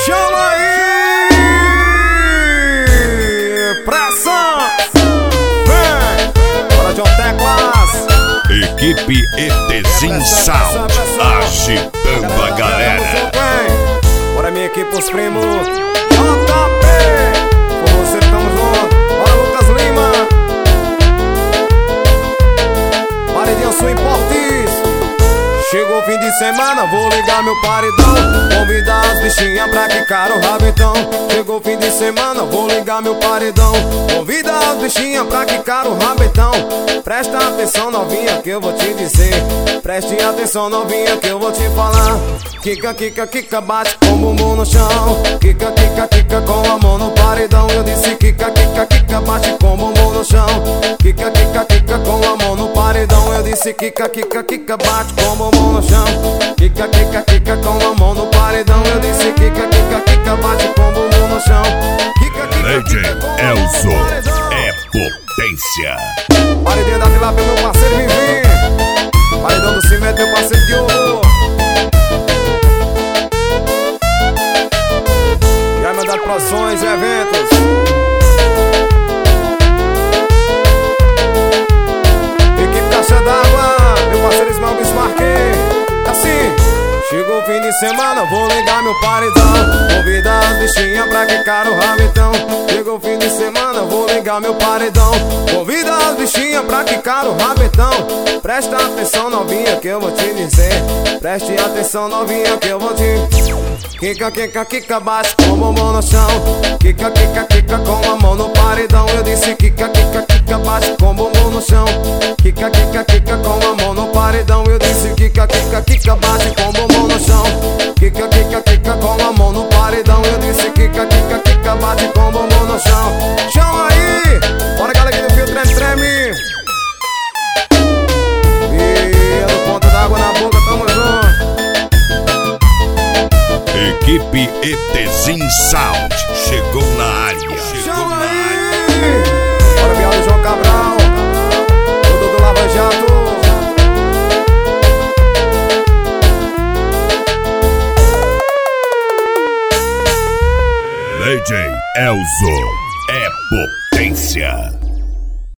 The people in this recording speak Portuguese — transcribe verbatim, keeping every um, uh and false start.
Chama aí! Pressão! Vem! Bora, John Teclas! Equipe ETZIN Sound, agitando a galera. Bora, minha equipe, os primos J P! Com você estamos juntos. Bora, Lucas Lima! Paredinho Swing Portis. Chegou o fim de semana, vou ligar meu paredão. Convidar as bichinhas pra quicar o rabetão. Chegou o fim de semana, vou ligar meu paredão. Convida as bichinhas pra quicar o rabetão. Presta atenção, novinha, que eu vou te dizer. Preste atenção, novinha, que eu vou te falar. Kika, kika, kika, bate com o bumbum no chão. Kika, kika, kika, com a mão no paredão. Eu disse kika, kika, kika, bate com o bumbum no chão. Kika, kika, kika, com a mão no paredão. Eu disse kika, kika, kika, bate com o bumbum no chão. Kika, kika, kika, com a mão no paredão. Eu disse kika, kika, kika, bate com o bumbum no chão. Kika, kika, kika, com a mão no paredão. É potência. Paredinha da Tilapia, meu parceiro Vivi. Paredão do Cimento, meu parceiro Diogo. E aí, mandado produções e eventos. Equipe Caixa d'Água, meu parceiro Ismael Bismarck. Assim, chegou o fim de semana, vou ligar meu paredão. Convidar as bichinhas pra quicar o rabetão. Chegou o fim de semana, vou ligar meu paredão. Convida as bichinhas pra quicar o rabetão. Presta atenção, novinha, que eu vou te dizer. Preste atenção, novinha, que eu vou te... Kika, kika, kika, bate com o bumbum no chão. Kika, kika, kika, com a mão no paredão. Eu disse kika, kika, kika, bate com o bumbum no chão. Kika, kika, kika, com a mão no paredão. Eu disse kika, kika, kika, bate com o bumbum no chão. Kika, kika, kika, com a mão no paredão. Eu disse kika, kika, kika, bate com o bumbum no chão. Chama aí! Bora, galera, aqui do Fio Treme Treme. E no ponto d'água na boca, tamo junto. Equipe ETZIN Sound chegou na área. Chegou na área. Bora, viado João Cabral, todo do Lava Jato. D J Elzo é potência.